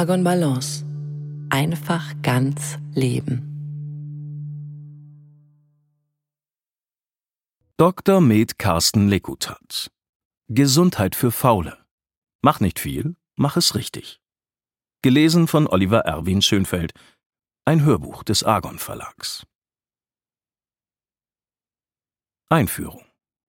Argon Balance. Einfach ganz leben. Dr. Med. Carsten Lekutat. Gesundheit für Faule. Mach nicht viel, mach es richtig. Gelesen von Oliver Erwin Schönfeld. Ein Hörbuch des Argon Verlags. Einführung.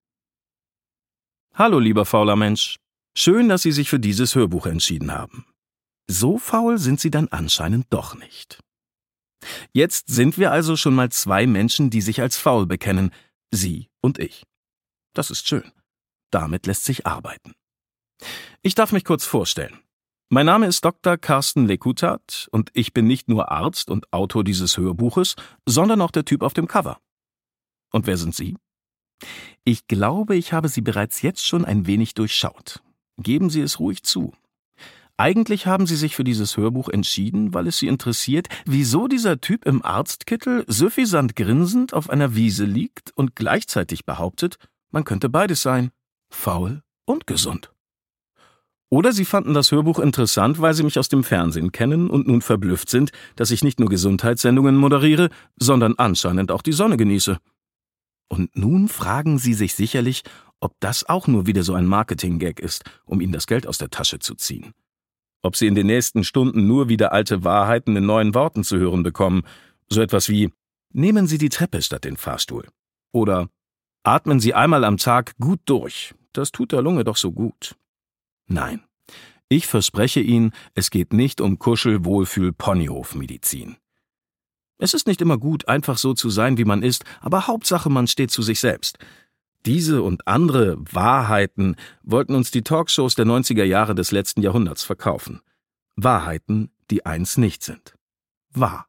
Hallo, lieber fauler Mensch. Schön, dass Sie sich für dieses Hörbuch entschieden haben. So faul sind Sie dann anscheinend doch nicht. Jetzt sind wir also schon mal 2 Menschen, die sich als faul bekennen, Sie und ich. Das ist schön. Damit lässt sich arbeiten. Ich darf mich kurz vorstellen. Mein Name ist Dr. Carsten Lekutat und ich bin nicht nur Arzt und Autor dieses Hörbuches, sondern auch der Typ auf dem Cover. Und wer sind Sie? Ich glaube, ich habe Sie bereits jetzt schon ein wenig durchschaut. Geben Sie es ruhig zu. Eigentlich haben Sie sich für dieses Hörbuch entschieden, weil es Sie interessiert, wieso dieser Typ im Arztkittel süffisant grinsend auf einer Wiese liegt und gleichzeitig behauptet, man könnte beides sein, faul und gesund. Oder Sie fanden das Hörbuch interessant, weil Sie mich aus dem Fernsehen kennen und nun verblüfft sind, dass ich nicht nur Gesundheitssendungen moderiere, sondern anscheinend auch die Sonne genieße. Und nun fragen Sie sich sicherlich, ob das auch nur wieder so ein Marketing-Gag ist, um Ihnen das Geld aus der Tasche zu ziehen. Ob Sie in den nächsten Stunden nur wieder alte Wahrheiten in neuen Worten zu hören bekommen, so etwas wie »Nehmen Sie die Treppe statt den Fahrstuhl« oder »Atmen Sie einmal am Tag gut durch, das tut der Lunge doch so gut«. Nein, ich verspreche Ihnen, es geht nicht um Kuschel-Wohlfühl-Ponyhof-Medizin. Es ist nicht immer gut, einfach so zu sein, wie man ist, aber Hauptsache, man steht zu sich selbst. Diese und andere Wahrheiten wollten uns die Talkshows der 90er Jahre des letzten Jahrhunderts verkaufen. Wahrheiten, die eins nicht sind. Wahr.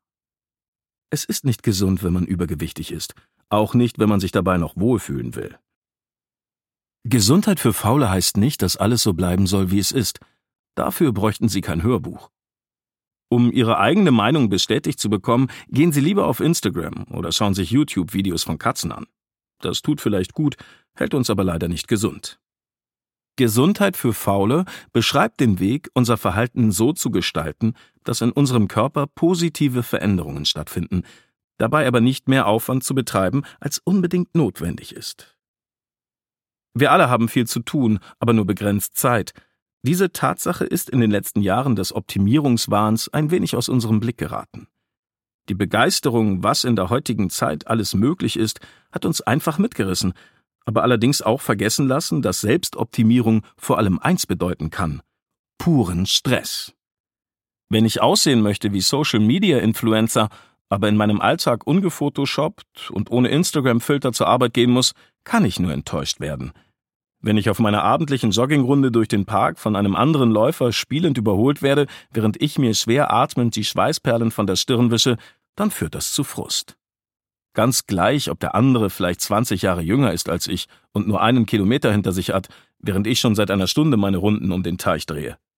Es ist nicht gesund, wenn man übergewichtig ist, auch nicht, wenn man sich dabei noch wohlfühlen will. Gesundheit für Faule heißt nicht, dass alles so bleiben soll, wie es ist. Dafür bräuchten Sie kein Hörbuch. Um Ihre eigene Meinung bestätigt zu bekommen, gehen Sie lieber auf Instagram oder schauen sich YouTube-Videos von Katzen an. Das tut vielleicht gut, hält uns aber leider nicht gesund. Gesundheit für Faule beschreibt den Weg, unser Verhalten so zu gestalten, dass in unserem Körper positive Veränderungen stattfinden, dabei aber nicht mehr Aufwand zu betreiben, als unbedingt notwendig ist. Wir alle haben viel zu tun, aber nur begrenzt Zeit. Diese Tatsache ist in den letzten Jahren des Optimierungswahns ein wenig aus unserem Blick geraten. Die Begeisterung, was in der heutigen Zeit alles möglich ist, hat uns einfach mitgerissen, aber allerdings auch vergessen lassen, dass Selbstoptimierung vor allem eins bedeuten kann: puren Stress. Wenn ich aussehen möchte wie Social-Media-Influencer, aber in meinem Alltag ungefotoshoppt und ohne Instagram-Filter zur Arbeit gehen muss, kann ich nur enttäuscht werden. Wenn ich auf meiner abendlichen Joggingrunde durch den Park von einem anderen Läufer spielend überholt werde, während ich mir schwer atmend die Schweißperlen von der Stirn wische, dann führt das zu Frust. Ganz gleich, ob der andere vielleicht 20 Jahre jünger ist als ich und nur 1 Kilometer hinter sich hat, während ich schon seit einer Stunde meine Runden um den Teich drehe.